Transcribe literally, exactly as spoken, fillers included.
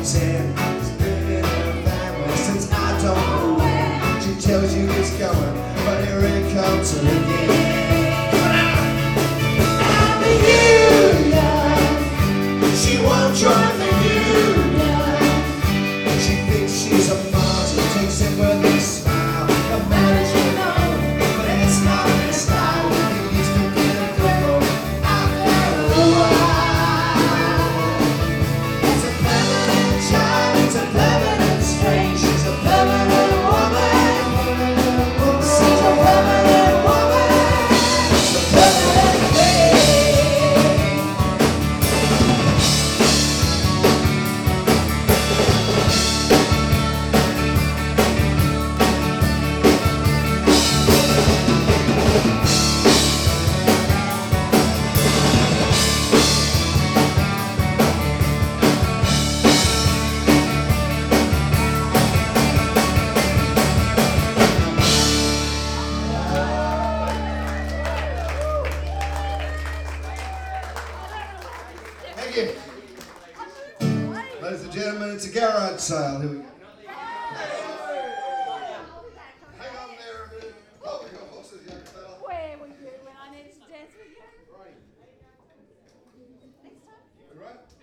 ten. She's been in her family since I don't know when. She tells you it's coming, but here it comes again. I'm the union. She won't join the union. She thinks she's a martyr, takes it with a smile. The marriage you know, but it's not her style. He used to be a couple after a while. It's a permanent child, it's a permanent strain. She's a permanent woman. She's a permanent woman. It's a permanent thing. Thank you. Ladies and gentlemen, it's a garage sale. Here we go. Hang on there a minute. Oh, we got horses, young fella. Where were you when I needed to dance with you? Right. Next time. You right?